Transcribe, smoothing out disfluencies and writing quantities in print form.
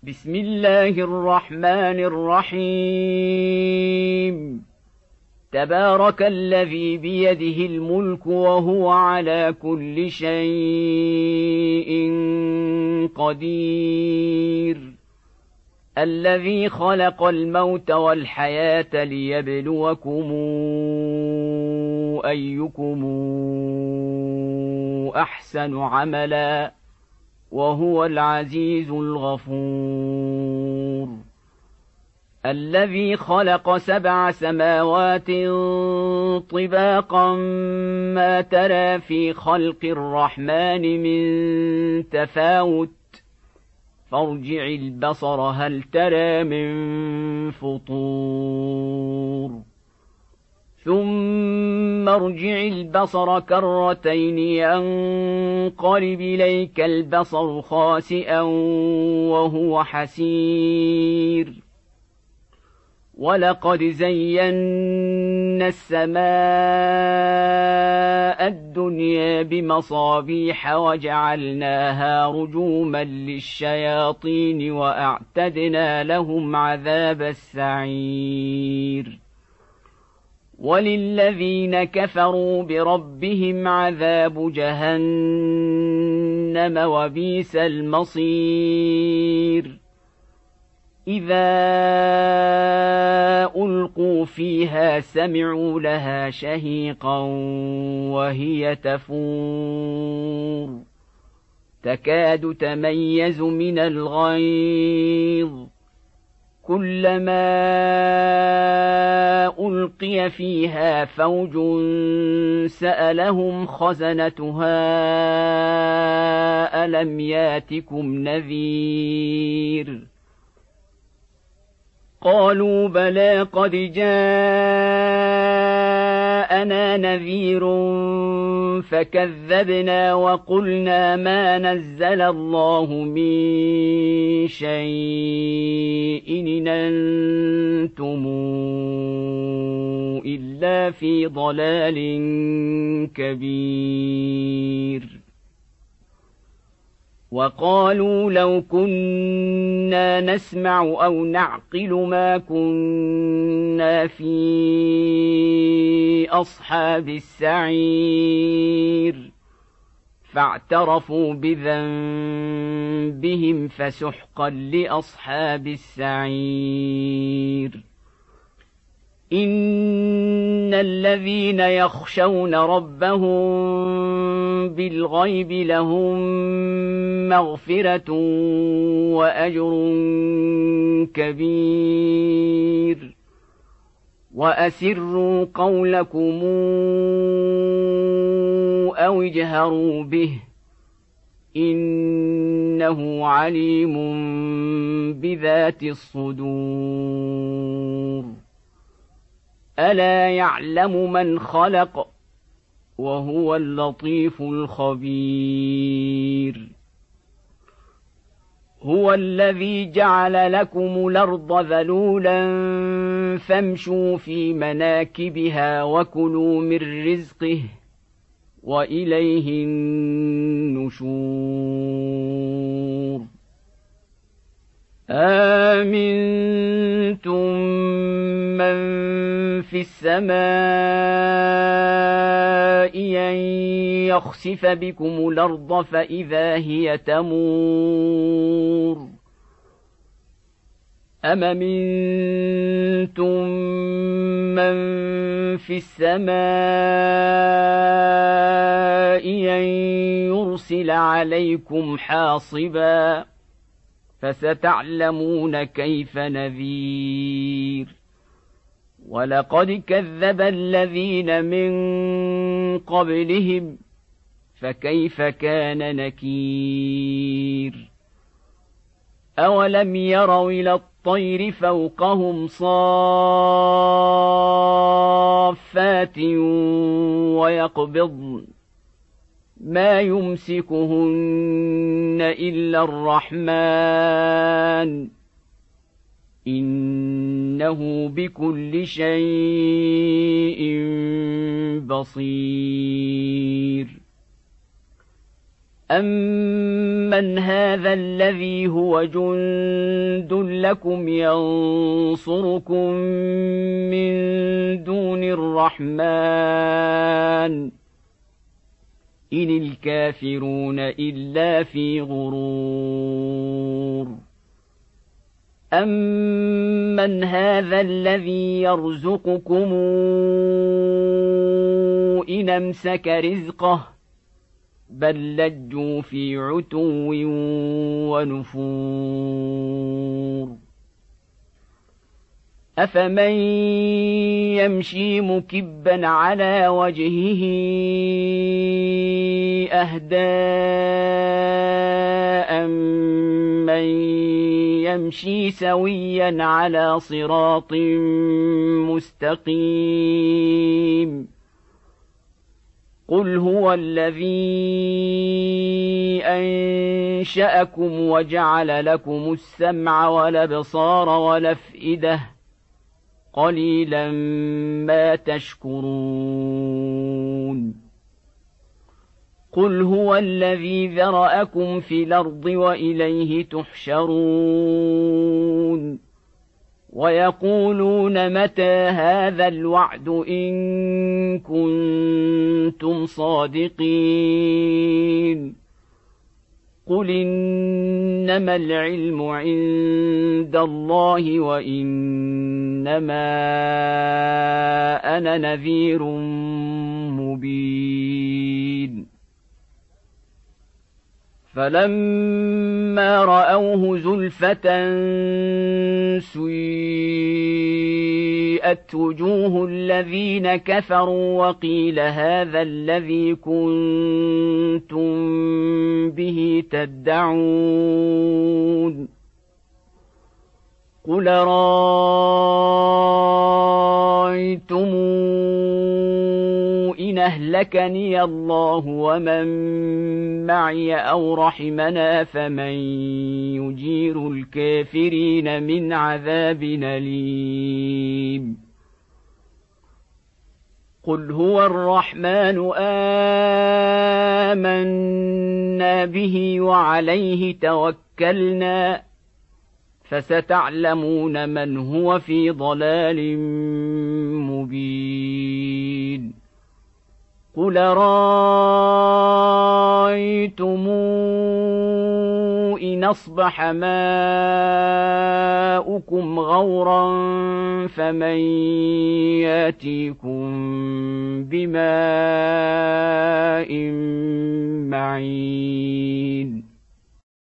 بسم الله الرحمن الرحيم. تبارك الذي بيده الملك وهو على كل شيء قدير، الذي خلق الموت والحياة ليبلوكم أيكم أحسن عملا، وهو العزيز الغفور. الذي خلق 7 سماوات طباقا ما ترى في خلق الرحمن من تفاوت، فارجع البصر هل ترى من فطور، ثم ارجع البصر كرتين ينقلب إليك البصر خاسئا وهو حسير. ولقد زينا السماء الدنيا بمصابيح وجعلناها رجوما للشياطين وأعتدنا لهم عذاب السعير. وللذين كفروا بربهم عذاب جهنم وبئس المصير. إذا ألقوا فيها سمعوا لها شهيقا وهي تفور، تكاد تميز من الغيظ، كلما ألقي فيها فوج سألهم خزنتها ألم ياتكم نذير؟ قالوا بلى قد جاءنا نذير فكذبنا وقلنا ما نزل الله من شيء إن أنتم إلا في ضلال كبير. وقالوا لو كنا نسمع أو نعقل ما كنا في أصحاب السعير، فاعترفوا بذنبهم فسحقا لأصحاب السعير. إن الذين يخشون ربهم بالغيب لهم مغفرة وأجر كبير. وأسروا قولكم أو اجهروا به إنه عليم بذات الصدور. ألا يعلم من خلق وهو اللطيف الخبير. هو الذي جعل لكم الأرض ذلولا فامشوا في مناكبها وكلوا من رزقه وإليه النشور. آمنتم من في السماء أن يخسف بكم الأرض فإذا هي تمور، أم أمنتم من في السماء أن يرسل عليكم حاصبا، فستعلمون كيف نذير. ولقد كذب الذين من قبلهم فكيف كان نكير. أولم يروا إلى الطير فوقهم صافات ويقبضن ما يمسكهن إلا الرحمن إنه بكل شيء بصير. أَمَّنْ هَذَا الَّذِي هُوَ جُندٌ لَّكُمْ يَنصُرُكُم مِّن دُونِ الرَّحْمَٰنِ إِنِ الْكَافِرُونَ إِلَّا فِي غُرُورٍ أَمَّنْ هَذَا الَّذِي يَرْزُقُكُمْ إِنْ أَمْسَكَ رِزْقَهُ بَل لَّجُّوا فِي عُتُوٍّ وَنُفُورٍ أَفَمَن يَمْشِي مُكِبًّا عَلَى وَجْهِهِ أَهْدَىٰ أَمَّن يَمْشِي سَوِيًّا عَلَى صِرَاطٍ مُّسْتَقِيمٍ قُلْ هُوَ الَّذِي أَنشَأَكُمْ وَجَعَلَ لَكُمُ السَّمْعَ وَالْأَبْصَارَ وَالْأَفْئِدَةَ قَلِيلًا مَا تَشْكُرُونَ قُلْ هُوَ الَّذِي ذَرَأَكُمْ فِي الْأَرْضِ وَإِلَيْهِ تُحْشَرُونَ وَيَقُولُونَ مَتَىٰ هَٰذَا الْوَعْدُ إِن كُنتُمْ صَادِقِينَ قُلْ إِنَّمَا الْعِلْمُ عِندَ اللَّهِ وَإِنَّمَا أَنَا نَذِيرٌ مُّبِينٌ فَلَمَّا رَأَوْهُ زُلْفَةً سُيِّئَتْ وُجُوهُ الَّذِينَ كَفَرُوا وَقِيلَ هَٰذَا الَّذِي كُنتُم بِهِ تَدَّعُونَ قُلْ أَرَأَيْتُمْ إِنْ أَهْلَكَنِيَ اللَّهُ وَمَن مَّعِيَ أَوْ رَحِمَنَا فَمَن يُجِيرُ الْكَافِرِينَ مِنْ عَذَابٍ أَلِيمٍ قُلْ هُوَ الرَّحْمَٰنُ آمَنَّا بِهِ وَعَلَيْهِ تَوَكَّلْنَا فَسَتَعْلَمُونَ مَنْ هُوَ فِي ضَلَالٍ مُّبِينٍ قُلْ أَرَأَيْتُمْ إِنْ أَصْبَحَ مَاؤُكُمْ غَوْرًا فَمَن يَأْتِيكُم بِمَاءٍ مَّعِينٍ